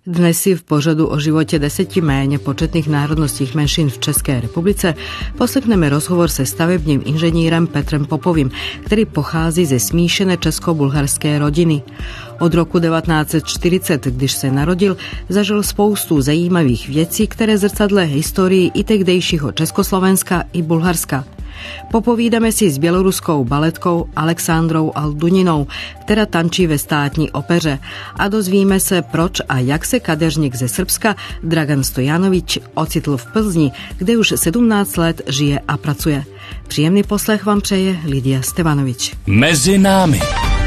Dnes si v pořadu o životě 10 méně početných národnostních menšin v České republice poslechneme rozhovor se stavebním inženýrem Petrem Popovým, který pochází ze smíšené česko-bulharské rodiny. Od roku 1940, když se narodil, zažil spoustu zajímavých věcí, které zrcadle historii i tehdejšího Československa i Bulharska. Popovídáme si s běloruskou baletkou Alexandrou Alduninou, která tančí ve státní opeře, a dozvíme se, proč a jak se kadeřník ze Srbska Dragan Stojanovič ocitl v Plzni, kde už 17 let žije a pracuje. Příjemný poslech vám přeje Lidia Stevanovič. Mezi námi.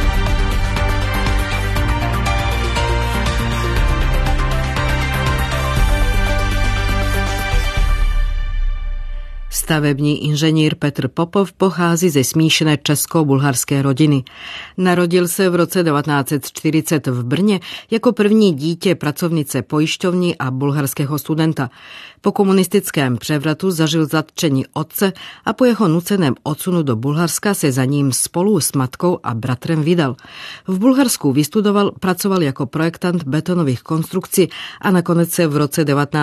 Stavební inženýr Petr Popov pochází ze smíšené česko-bulharské rodiny. Narodil se v roce 1940 v Brně jako první dítě pracovnice pojišťovny a bulharského studenta. Po komunistickém převratu zažil zatčení otce a po jeho nuceném odsunu do Bulharska se za ním spolu s matkou a bratrem vydal. V Bulharsku vystudoval, pracoval jako projektant betonových konstrukcí a nakonec se v roce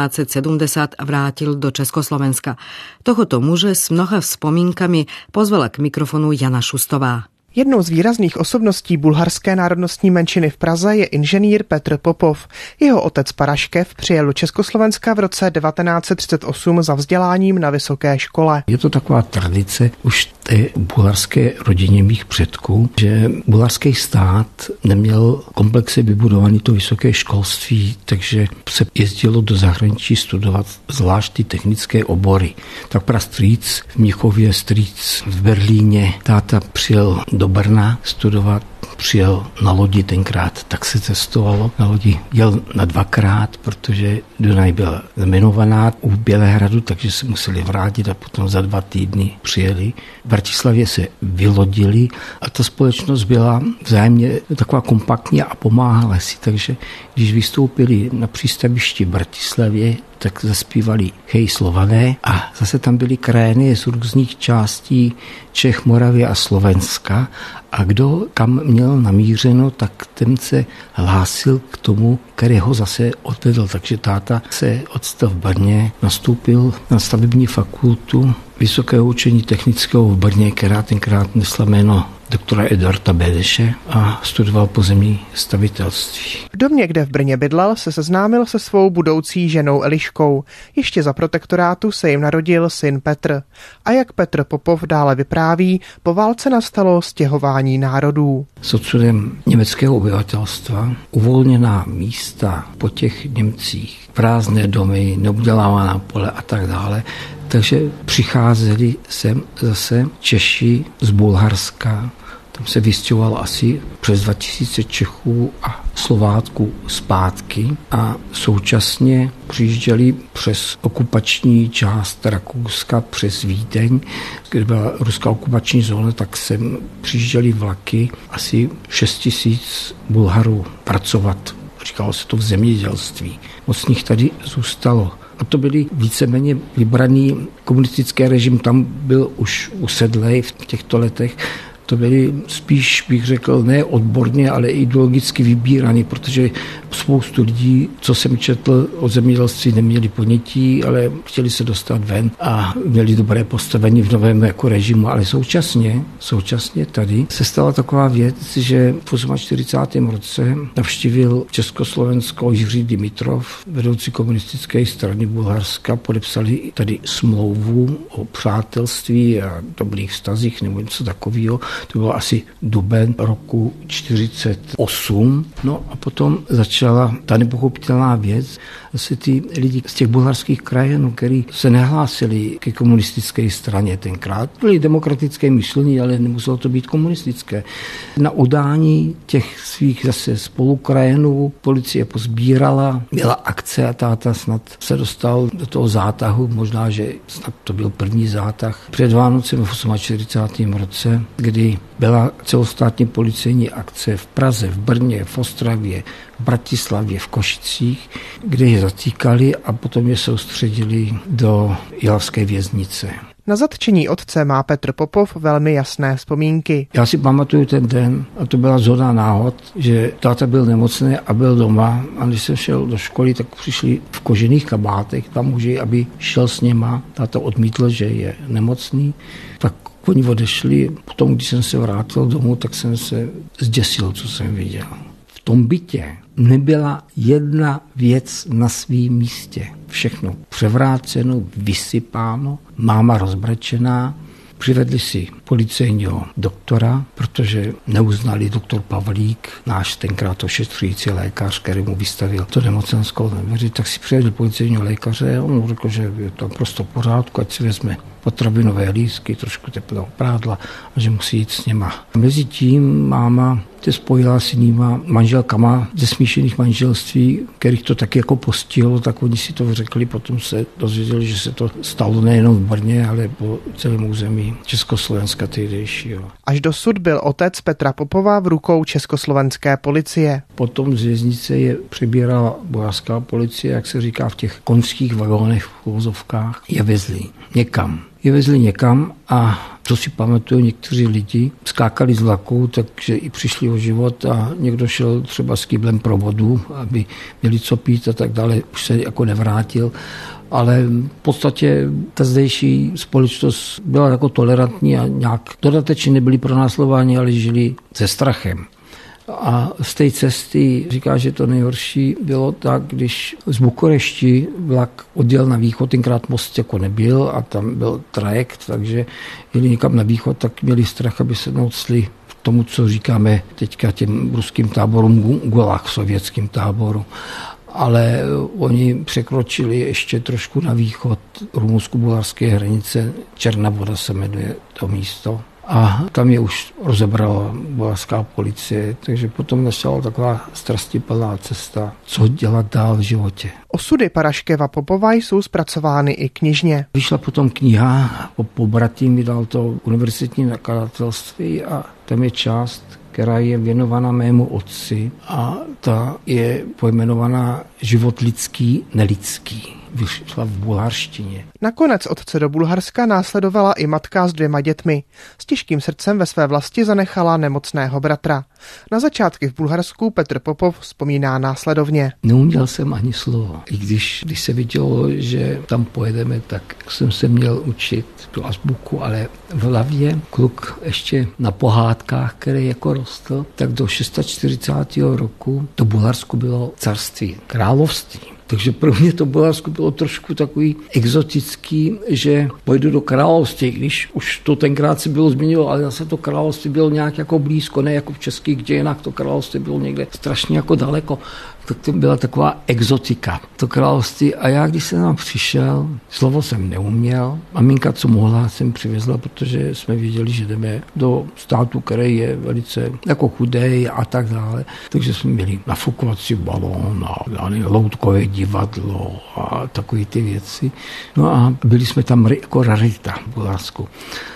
1970 vrátil do Československa. Tohoto muže s mnoha vzpomínkami pozvala k mikrofonu Jana Šustová. Jednou z výrazných osobností bulharské národnostní menšiny v Praze je inženýr Petr Popov. Jeho otec Paraškev přijel do Československa v roce 1938 za vzděláním na vysoké škole. Je to taková tradice už té bulharské rodině mých předků, že bulharský stát neměl komplexně vybudovaný to vysoké školství, takže se jezdilo do zahraničí studovat zvlášť ty technické obory. Tak prastrýc v Mnichově, strýc v Berlíně, táta přijel do Brna studovat, přijel na lodi tenkrát, tak se cestovalo. Na lodi jel na 2krát, protože Dunaj byla zaminovaná u Bělehradu, takže se museli vrátit a potom za 2 týdny přijeli. V Bratislavě se vylodili a ta společnost byla vzájemně taková kompaktní a pomáhala si, takže když vystoupili na přístavišti v Bratislavě, tak zaspívali Hej Slované a zase tam byly krajiny z různých částí Čech, Moravy a Slovenska a kdo kam měl namířeno, tak ten se hlásil k tomu, který ho zase odvedl. Takže táta se odstal v Brně, nastoupil na stavební fakultu Vysokého učení technického v Brně, která tenkrát nesla jméno doktora Eduarda Bedeše a studoval pozemní stavitelství. V domě, kde v Brně bydlel, se seznámil se svou budoucí ženou Eliškou. Ještě za protektorátu se jim narodil syn Petr. A jak Petr Popov dále vypráví, po válce nastalo stěhování národů. S odsudem německého obyvatelstva uvolněná místa po těch Němcích, prázdné domy, neobdělávaná pole a tak dále, takže přicházeli sem zase Češi z Bulharska. Tam se vystěhovalo asi přes 2000 Čechů a Slováků zpátky a současně přijížděli přes okupační část Rakouska, přes Vídeň, kde byla ruská okupační zóna, tak sem přijížděli vlaky asi 6 000 Bulharů pracovat. Říkalo se to v zemědělství. Moc z nich tady zůstalo. A to byli víceméně vybraný komunistický režim, tam byl už usedlej v těchto letech. To byli spíš, bych řekl, ne odborně, ale ideologicky vybíraný, protože spoustu lidí, co jsem četl o zemědělství, neměli ponětí, ale chtěli se dostat ven a měli dobré postavení v novém jako režimu. Ale současně tady se stala taková věc, že v 48. roce navštívil Československo Jiří Dimitrov, vedoucí komunistické strany Bulharska, podepsali tady smlouvu o přátelství a dobrých vztazích nebo něco takového. To bylo asi duben roku 1948. No a potom začala ta nepochopitelná věc. Asi ty lidi z těch bulharských krajinů, kteří se nehlásili ke komunistické straně tenkrát, byli demokratické myšlení, ale nemuselo to být komunistické. Na udání těch svých zase spolukrajinů policie pozbírala, byla akce a táta snad se dostal do toho zátahu, možná, že snad to byl první zátah před Vánocem v 48. roce, kdy byla celostátní policejní akce v Praze, v Brně, v Ostravě, v Bratislavě, v Košicích, kde je zatýkali a potom je soustředili do Jilavské věznice. Na zatčení otce má Petr Popov velmi jasné vzpomínky. Já si pamatuju ten den, a to byla zhoda náhod, že táta byl nemocný a byl doma, a když jsem šel do školy, tak přišli v kožených kabátech tam muži, aby šel s něma. Táta odmítl, že je nemocný, tak oni odešli. Potom, když jsem se vrátil domů, tak jsem se zděsil, co jsem viděl. V tom bytě nebyla jedna věc na svém místě. Všechno převráceno, vysypáno, máma rozbrečená. Přivedli si policejního doktora, protože neuznali doktor Pavlík, náš tenkrát ošetřující lékař, který mu vystavil to nemocenskou nevěři, tak si přivedli policejního lékaře a on mu řekl, že je to prostě v pořádku, ať si vezme potravinové lístky, trošku teplého prádla a že musí jít s něma. Mezitím máma se spojila s jinýma manželkama ze smíšených manželství, kterých to taky jako postihlo, tak oni si to řekli, potom se dozvěděli, že se to stalo nejenom v Brně, ale po celém území Československa tehdejšího. Až dosud byl otec Petra Popova v rukou československé policie. Potom z věznice je přebírala bulharská policie, jak se říká v těch konských vagónech v uvozovkách, je vezli někam a co si pamatuju, někteří lidi skákali z vlaku, takže i přišli o život a někdo šel třeba s kyblem pro vodu, aby měli co pít a tak dále, už se jako nevrátil. Ale v podstatě ta zdejší společnost byla jako tolerantní a nějak dodatečně nebyli pronásledováni, ale žili se strachem. A z té cesty říká, že to nejhorší bylo tak, když z Bukurešti vlak odjel na východ, tenkrát most jako nebyl a tam byl trajekt, takže jeli někam na východ, tak měli strach, aby se neocli v tomu, co říkáme teďka těm ruským táborům Gulag, sovětským táboru. Ale oni překročili ještě trošku na východ rumunsko-bulharské hranice, Černá Voda se jmenuje to místo. A tam je už rozebrala bulharská policie, takže potom nastala taková strastiplná cesta, co dělat dál v životě. Osudy Paraškeva Popova jsou zpracovány i knižně. Vyšla potom kniha, pobratým vydal to univerzitní nakladatelství a tam je část, která je věnovaná mému otci a ta je pojmenovaná Život lidský, nelidský. Vyšla v bulharštině. Nakonec otce do Bulharska následovala i matka s 2 dětmi. S těžkým srdcem ve své vlasti zanechala nemocného bratra. Na začátky v Bulharsku Petr Popov vzpomíná následovně. Neuměl jsem ani slovo. I když se vidělo, že tam pojedeme, tak jsem se měl učit tu azbuku, ale v hlavě kluk ještě na pohádkách, který jako rostl, tak do 46. roku to Bulharsku bylo carství, království. Takže pro mě to Bulharsko bylo trošku takový exotický, že pojdu do království, když už to tenkrát se bylo změnilo, ale zase to království bylo nějak jako blízko, ne jako v českých dějinách, to království bylo někde strašně jako daleko. Tak to byla taková exotika, to království. A já, když jsem tam přišel, slovo jsem neuměl. Maminka, co mohla, jsem přivezla, protože jsme věděli, že jdeme do státu, který je velice jako chudej a tak dále. Takže jsme měli nafukovací balón a loutkové divadlo a takové ty věci. No a byli jsme tam jako rarita v Bulharsku.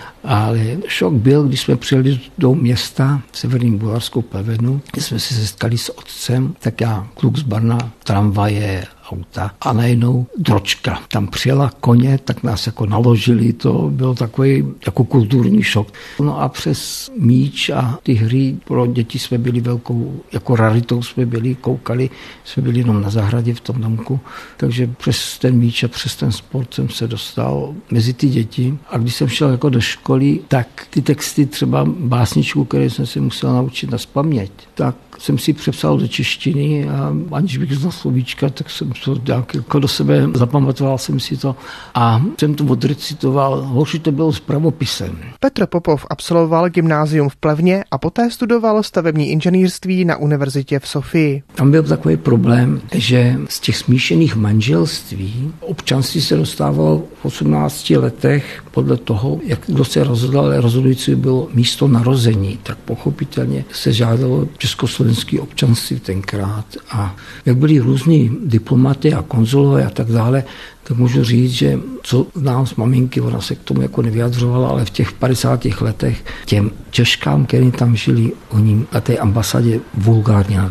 Ale šok byl, když jsme přijeli do města v severním Bulharsku Plevenu, kde jsme se setkali s otcem, tak já, kluk z Brna, tramvaje, auta a najednou dročka. Tam přijela koně, tak nás jako naložili, to byl takový jako kulturní šok. No a přes míč a ty hry pro děti jsme byli velkou, jako raritou jsme byli, koukali, jsme byli jenom na zahradě v tom domku, takže přes ten míč a přes ten sport jsem se dostal mezi ty děti a když jsem šel jako do školy, tak ty texty třeba básničku, které jsem se musel naučit nazpaměť, tak jsem si přepsal do češtiny a aniž bych znal slovíčka, tak jsem to jako do sebe zapamatoval jsem si to a jsem to odrecitoval. Horší to bylo s pravopisem. Petr Popov absolvoval gymnázium v Plevně a poté studoval stavební inženýrství na univerzitě v Sofii. Tam byl takový problém, že z těch smíšených manželství občanství se dostávalo v 18 letech podle toho, jak kdo se rozhodl, ale rozhodující bylo místo narození. Tak pochopitelně se žádalo československé občanství tenkrát a jak byli různí diplomaty a konzulové a tak dále, tak můžu říct, že co znám z maminky, ona se k tomu jako nevyjadřovala, ale v těch 50. letech těm Češkám, který tam žili, oni na té ambasádě vulgárně nadávali.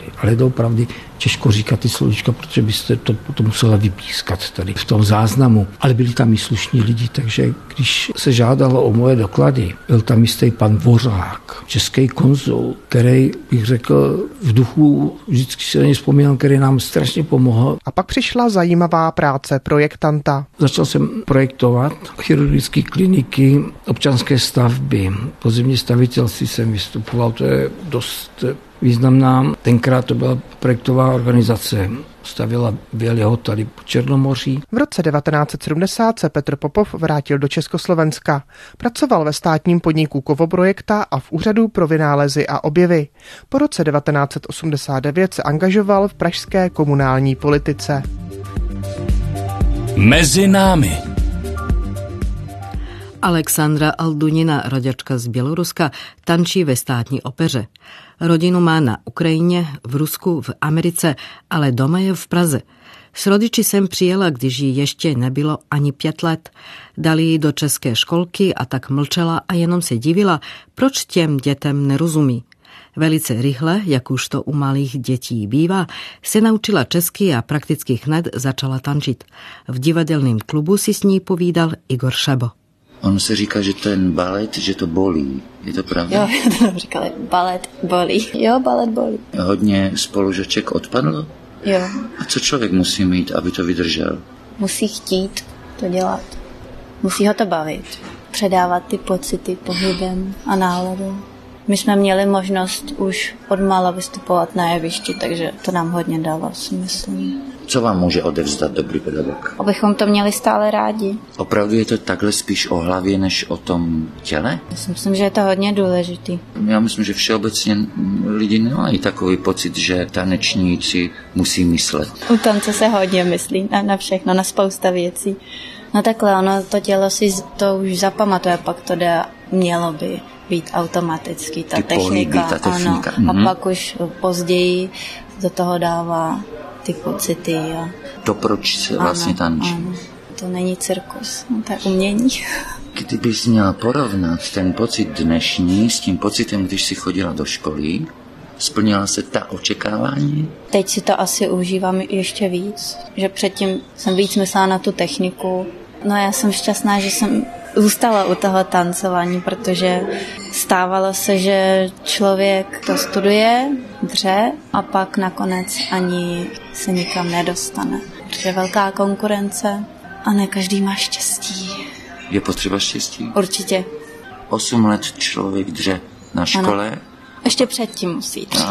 Ale doopravdy těžko říkat ty slovíčka, protože byste to musela vypískat tady v tom záznamu. Ale byli tam i slušní lidi, takže když se žádalo o moje doklady, byl tam jistý pan Dvořák, český konzul, který, bych řekl, v duchu vždycky se na něj vzpomínal, který nám strašně pomohl. A pak přišla zajímavá práce projektanta. Začal jsem projektovat chirurgické kliniky, občanské stavby, pozemní stavitelství jsem vystupoval, to je dost významná. Tenkrát to byla projektová organizace, stavila Běliho tady po Černomoří. V roce 1970 se Petr Popov vrátil do Československa. Pracoval ve státním podniku Kovoprojekta a v Úřadu pro vynálezy a objevy. Po roce 1989 se angažoval v pražské komunální politice. Mezi námi. Alexandra Aldunina, rodačka z Běloruska, tančí ve státní opeře. Rodinu má na Ukrajině, v Rusku, v Americe, ale doma je v Praze. S rodiči sem přijela, když jí ještě nebylo ani 5 let. Dali ji do české školky a tak mlčela a jenom se divila, proč těm dětem nerozumí. Velice rychle, jak už to u malých dětí bývá, se naučila česky a prakticky hned začala tančit. V divadelném klubu si s ní povídal Igor Šebo. On se říká, že ten balet, že to bolí. Je to pravda? Jo, to říkali, balet bolí. Jo, balet bolí. Hodně spolužaček odpadlo? Jo. A co člověk musí mít, aby to vydržel? Musí chtít to dělat. Musí ho to bavit. Předávat ty pocity pohybem a náladou. My jsme měli možnost už odmála vystupovat na jevišti, takže to nám hodně dalo, si myslím. Co vám může odevzdat dobrý pedagog? Abychom to měli stále rádi. Opravdu je to takhle spíš o hlavě, než o tom těle? Já si myslím, že je to hodně důležitý. Já myslím, že všeobecně lidi nemají takový pocit, že tanečníci musí myslet. U tance se hodně myslí na všechno, na spousta věcí. No takhle, ono to tělo si to už zapamatuje, pak to mělo by být automaticky, ta technika. Ano. A pak už později do toho dává ty pocity. A... To proč se vlastně tančí? Ano. To není cirkus, to je umění. Kdybys měla porovnat ten pocit dnešní s tím pocitem, když jsi chodila do školy, splnila se ta očekávání? Teď si to asi užívám ještě víc, že předtím jsem víc myslela na tu techniku. No já jsem šťastná, že jsem zůstala u toho tancování, protože stávalo se, že člověk to studuje, dře a pak nakonec ani se nikam nedostane. Protože velká konkurence a ne každý má štěstí. Je potřeba štěstí? Určitě. 8 let člověk dře na škole. Ano. Ještě předtím musí dřít.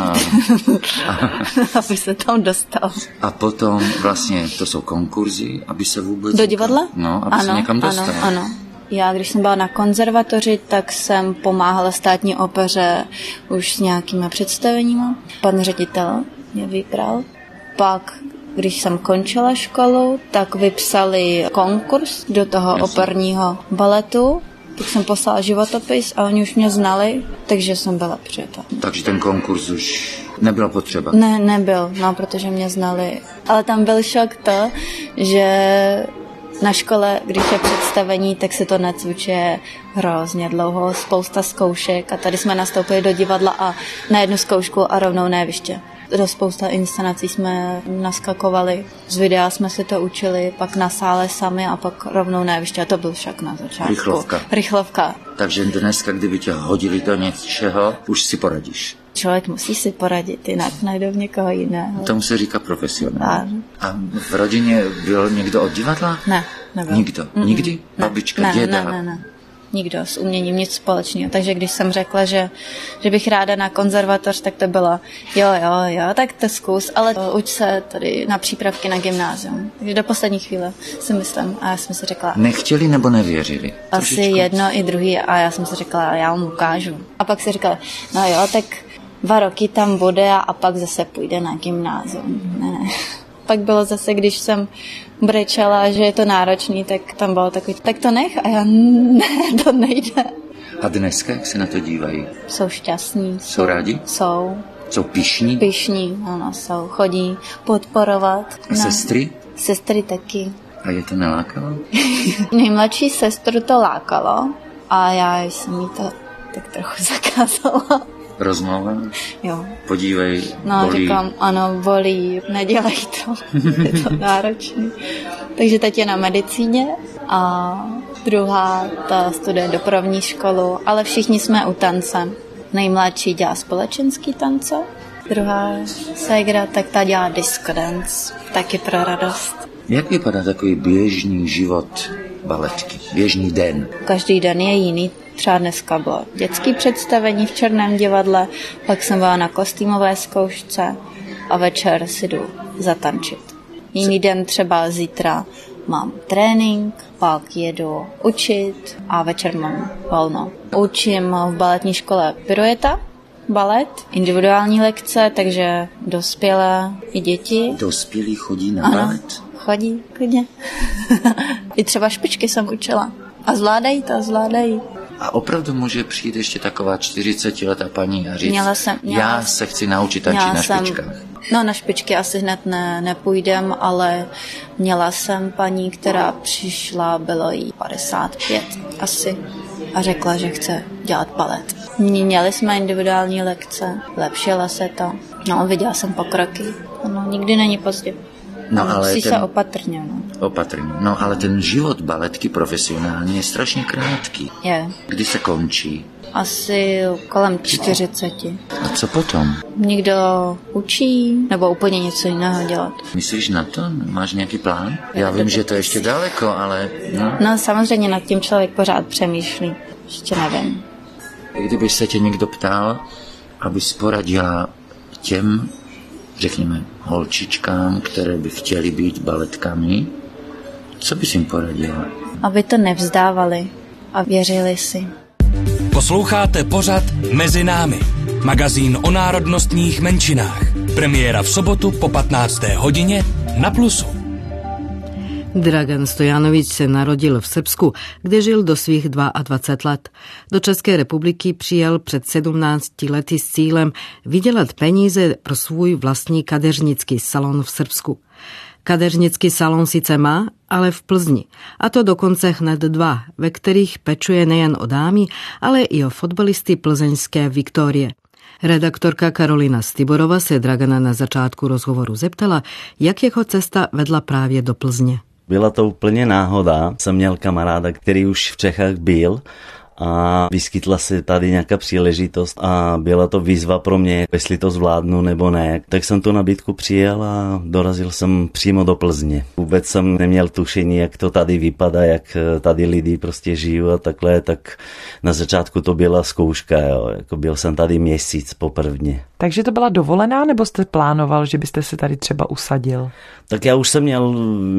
Aby se tam dostal. A potom vlastně to jsou konkurzy, aby se vůbec... Do divadla? No, aby se někam dostal. Ano. Já, když jsem byla na konzervatoři, tak jsem pomáhala státní opeře už s nějakými představeními. Pan ředitel mě vybral. Pak, když jsem končila školu, tak vypsali konkurs do toho operního baletu. Tak jsem poslala životopis a oni už mě znali, takže jsem byla přijata. Takže ten konkurs už nebylo potřeba? Ne, nebyl, protože mě znali. Ale tam byl šok to, že na škole, když je představení, tak se to necvičuje hrozně dlouho, spousta zkoušek a tady jsme nastoupili do divadla a na jednu zkoušku a rovnou na jeviště. Do spousta inscenací jsme naskakovali, z videa jsme si to učili, pak na sále sami a pak rovnou na jeviště a to byl šok na začátku. Rychlovka. Takže dneska, kdyby tě hodili do něčeho, už si poradíš. Člověk musí si poradit, jinak najdou někoho jiného. Tomu se říká profesionál. A v rodině byl někdo od divadla? Ne, nebyl. Nikdo? Nikdy? Babička, děda? Ne. Nikdo s uměním, nic společného. Takže když jsem řekla, že bych ráda na konzervatoř, tak to bylo jo, tak to zkus, ale uč se tady na přípravky na gymnázium. Takže do poslední chvíle si myslím a já jsem si řekla... Nechtěli nebo nevěřili? Asi jedno i druhý a já jsem si řekla, já vám ukážu. A pak si říkala, no jo, tak 2 roky tam bude a pak zase půjde na gymnázium. Ne. Pak bylo zase, když jsem brečela, že je to náročný, tak tam bylo takový, tak to nech a já ne, to nejde. A dneska, jak se na to dívají? Jsou šťastní. Jsou rádi? Jsou. Jsou pyšní? Pyšní, ano, jsou. Chodí podporovat. A sestry? Sestry taky. A je to nelákalo? Nejmladší sestru to lákalo a já jsem jí to tak trochu zakázala. rozmlouval? Jo. Podívej, No, bolí. říkám, ano, bolí, nedělej to, je to náročný. Takže teď je na medicíně a druhá ta studuje dopravní školu, ale všichni jsme u tance. Nejmladší dělá společenský tance, druhá ségra, tak ta dělá disco dance, taky pro radost. Jak vypadá takový běžný život baletky? Běžný den? Každý den je jiný. Třeba dneska bylo dětské představení v Černém divadle, pak jsem byla na kostýmové zkoušce a večer si jdu zatančit. Jiný den třeba zítra mám trénink, pak jedu učit a večer mám volno. Učím v baletní škole pirueta, balet, individuální lekce, takže dospělé i děti. Dospělí chodí na balet? Chodí, klidně. I třeba špičky jsem učila. A zvládají. A opravdu může přijít ještě taková 40letá paní a říct, já se chci naučit tančit na špičkách. No, na špičky asi hned nepůjdem, ale měla jsem paní, která přišla, bylo jí 55 asi a řekla, že chce dělat balet. Měli jsme individuální lekce, lepšila se to. No, viděla jsem pokroky. No, nikdy není pozdě. No, ale musí se opatrně. Opatrně. No, ale ten život baletky profesionálně je strašně krátký. Je. Kdy se končí? Asi kolem 40. A co potom? Někdo učí, nebo úplně něco jiného dělat. Myslíš na to? Máš nějaký plán? Já vím, že to je ještě daleko, ale... No, samozřejmě nad tím člověk pořád přemýšlí. Ještě nevím. Kdyby se tě někdo ptal, abys poradila těm, řekněme, holčičkám, které by chtěly být baletkami, co bys jim poradila? Aby to nevzdávali a věřili si. Posloucháte pořad Mezi námi, magazín o národnostních menšinách. Premiéra v sobotu po 15. hodině na Plusu. Dragan Stojanovič se narodil v Srbsku, kde žil do svých 22 let. Do České republiky přijel před 17 lety s cílem vydělat peníze pro svůj vlastní kadeřnický salon v Srbsku. Kadeřnický salon sice má, ale v Plzni. A to dokonce hned 2, ve kterých pečuje nejen o dámy, ale i o fotbalisty plzeňské Viktorie. Redaktorka Karolina Stiborova se Dragana na začátku rozhovoru zeptala, jak jeho cesta vedla právě do Plzně. Byla to úplně náhoda. Jsem měl kamaráda, který už v Čechách byl a vyskytla se tady nějaká příležitost a byla to výzva pro mě, jestli to zvládnu nebo ne. Tak jsem tu nabídku přijel a dorazil jsem přímo do Plzně. Vůbec jsem neměl tušení, jak to tady vypadá, jak tady lidi prostě žijí a takhle, tak na začátku to byla zkouška, jo. Jako byl jsem tady měsíc poprvně. Takže to byla dovolená, nebo jste plánoval, že byste se tady třeba usadil? Tak já už jsem měl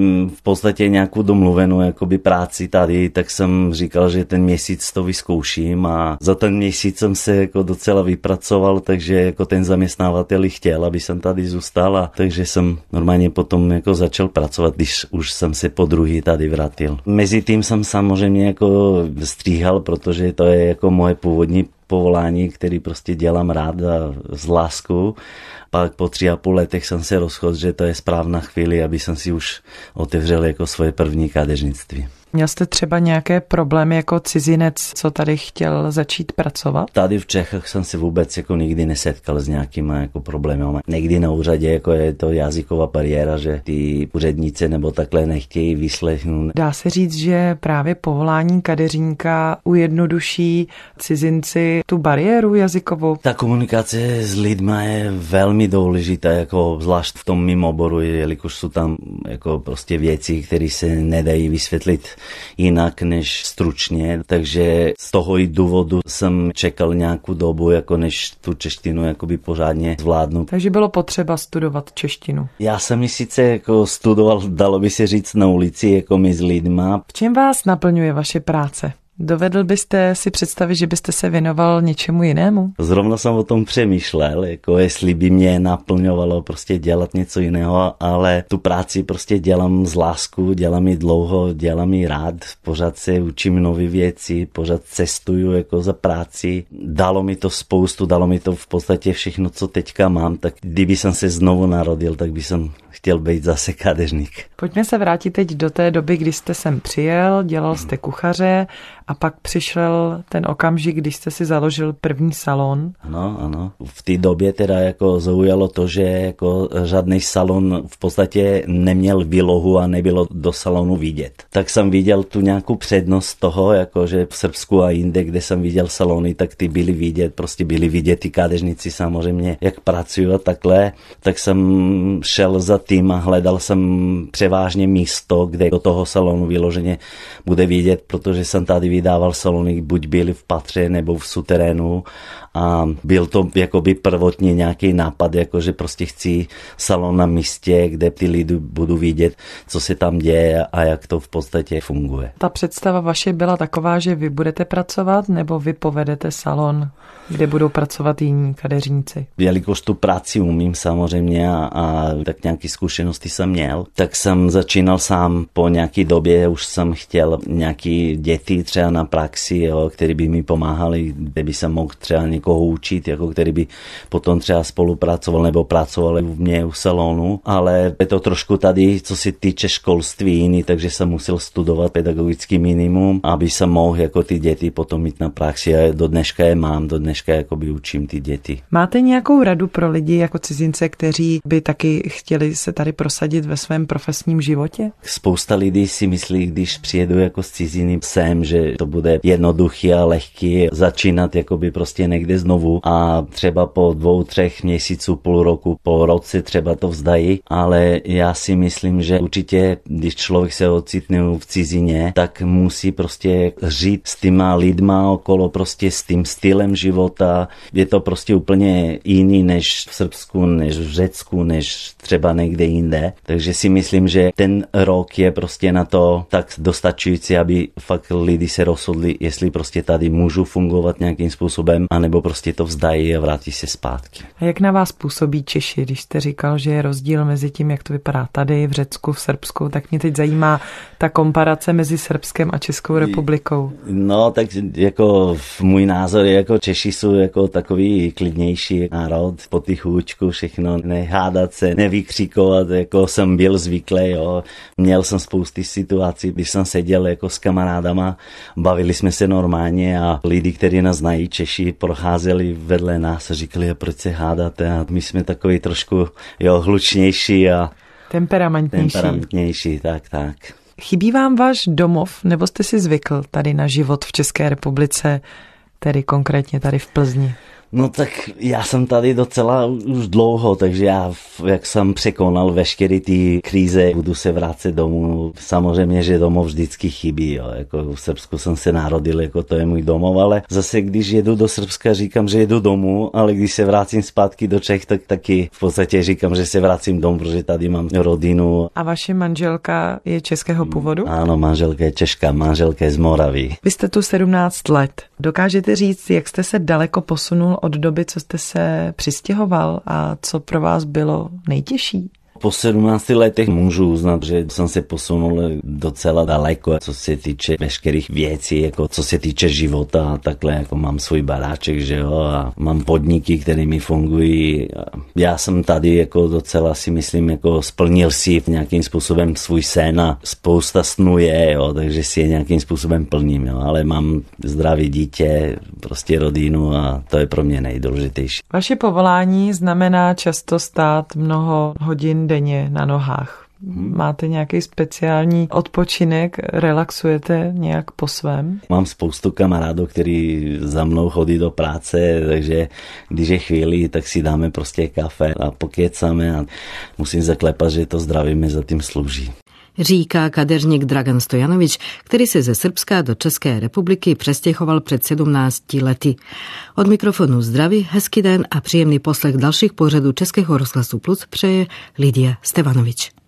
v podstatě nějakou domluvenou jakoby práci tady, tak jsem říkal, že ten měsíc to vyzkouším a za ten měsíc jsem se jako docela vypracoval, takže jako ten zaměstnavatel chtěl, aby jsem tady zůstal a takže jsem normálně potom jako začal pracovat, když už jsem se po druhý tady vrátil. Mezitím jsem samozřejmě jako stříhal, protože to je jako moje původní povolání, který prostě dělám rád a z láskou. Pak po 3,5 letech jsem se rozhodl, že to je správná chvíli, aby jsem si už otevřel jako svoje první kadeřnictví. Měl jste třeba nějaké problémy jako cizinec, co tady chtěl začít pracovat? Tady v Čechách jsem se vůbec jako nikdy nesetkal s nějakýma jako problémy. Někdy na úřadě jako je to jazyková bariéra, že ty úředníci nebo takhle nechtějí vyslechnout. Dá se říct, že právě povolání kadeřníka ujednoduší cizinci tu bariéru jazykovou? Ta komunikace s lidma je velmi důležitá, jako zvlášť v tom mým oboru, jelikož jsou tam jako prostě věci, které se nedají vysvětlit jinak než stručně, takže z toho i důvodu jsem čekal nějakou dobu, jako než tu češtinu jakoby pořádně zvládnu. Takže bylo potřeba studovat češtinu. Já jsem ji sice jako studoval, dalo by se říct, na ulici, jako my s lidma. V čem vás naplňuje vaše práce? Dovedl byste si představit, že byste se věnoval něčemu jinému? Zrovna jsem o tom přemýšlel, jako jestli by mě naplňovalo prostě dělat něco jiného, ale tu práci prostě dělám z lásku, dělám ji dlouho, dělám ji rád, pořád se učím nové věci, pořád cestuju jako za práci. Dalo mi to spoustu, dalo mi to v podstatě všechno, co teďka mám, tak kdyby jsem se znovu narodil, tak by jsem chtěl být zase kadeřník. Pojďme se vrátit teď do té doby, kdy jste sem přijel, dělal jste kuchaře a pak přišel ten okamžik, když jste si založil první salon. Ano. V té době teda jako zaujalo to, že jako žádný salon v podstatě neměl výlohu a nebylo do salonu vidět. Tak jsem viděl tu nějakou přednost toho, jako že v Srbsku a jinde, kde jsem viděl salony, tak ty byly vidět, prostě byly vidět ty kadeřníci samozřejmě, jak pracují a takhle. Tak jsem šel za tím a hledal jsem převážně místo, kde do toho salonu vyloženě bude vidět, protože jsem tady vydával salony, buď byly v patře nebo v suterénu a byl to jakoby prvotně nějaký nápad, jako že prostě chci salon na místě, kde ty lidi budou vidět, co se tam děje a jak to v podstatě funguje. Ta představa vaše byla taková, že vy budete pracovat nebo vy povedete salon, kde budou pracovat jiní kadeřníci? Jelikož tu práci umím samozřejmě a tak nějaké zkušenosti jsem měl, tak jsem začínal sám po nějaké době, už jsem chtěl nějaké děti třeba na praxi, jo, který by mi pomáhali, kde by jsem mohl třeba někoho učit, jako který by potom třeba spolupracoval nebo pracoval v mě u salonu, ale je to trošku tady, co se týče školství jiný, takže jsem musel studovat pedagogický minimum, aby jsem mohl jako ty děti potom mít na praxi a do dneška je mám, do dneška jakoby učím ty děti. Máte nějakou radu pro lidi jako cizince, kteří by taky chtěli se tady prosadit ve svém profesním životě? Spousta lidí si myslí, když přijedu jako z ciziny sem, že to bude jednoduchý a lehký začínat jakoby prostě někde znovu a třeba po 2-3 měsíců, půl roku, po roce třeba to vzdají, ale já si myslím, že určitě, když člověk se ocitne v cizině, tak musí prostě žít s těma lidma okolo, prostě s tím stylem života. Je to prostě úplně jiný než v Srbsku, než v Řecku, než třeba někde jinde. Takže si myslím, že ten rok je prostě na to tak dostačující, aby fakt lidi se rozhodli, jestli prostě tady můžu fungovat nějakým způsobem, anebo prostě to vzdají a vrátí se zpátky. A jak na vás působí Češi, když jste říkal, že je rozdíl mezi tím, jak to vypadá tady v Řecku, v Srbsku, tak mě teď zajímá ta komparace mezi Srbskem a Českou republikou. No, tak jako můj názor je, jako Češi jsou jako takový klidnější národ, potichůčku, všechno, nehádat se, nevykřikovat, jako jsem byl zvyklý, jo. Měl jsem spousty situací, když jsem seděl jako s kamarádama, bavili jsme se normálně a lidi, kteří nás znají, Češi, procházeli vedle nás a říkali, proč se hádáte, a my jsme takový trošku hlučnější a temperamentnější, tak. Chybí vám váš domov, nebo jste si zvykl tady na život v České republice, tedy konkrétně tady v Plzni? No tak já jsem tady docela už dlouho, takže já, jak jsem překonal veškeré ty kríze, budu se vrátit domů. Samozřejmě, že domov vždycky chybí, jo. Jako v Srbsku jsem se narodil, jako to je můj domov, ale zase když jedu do Srbska, říkám, že jedu domů, ale když se vrátím zpátky do Čech, tak taky v podstatě říkám, že se vracím domů, protože tady mám rodinu. A vaše manželka je českého původu? Ano, manželka je česká, manželka je z Moravy. Vy jste tu 17 let. Dokážete říct, jak jste se daleko posunul od doby, co jste se přistěhoval a co pro vás bylo nejtěžší? Po 17 letech můžu uznat, že jsem se posunul docela daleko, co se týče veškerých věcí, jako co se týče života a takhle, jako mám svůj baráček, že jo, a mám podniky, které mi fungují. Já jsem tady jako docela si myslím, jako splnil si nějakým způsobem svůj sen a spousta snů je, jo, takže si je nějakým způsobem plním, jo, ale mám zdravé dítě, prostě rodinu a to je pro mě nejdůležitější. Vaše povolání znamená často stát mnoho hodin denně na nohách. Máte nějaký speciální odpočinek? Relaxujete nějak po svém? Mám spoustu kamarádů, kteří za mnou chodí do práce, takže když je chvíli, tak si dáme prostě kafe a pokecáme a musím zaklepat, že to zdraví mi za tím slouží. Říká kadeřník Dragan Stojanovič, který se ze Srbska do České republiky přestěhoval před 17 lety. Od mikrofonu zdraví, hezký den a příjemný poslech dalších pořadů Českého rozhlasu Plus přeje Lidia Stevanovič.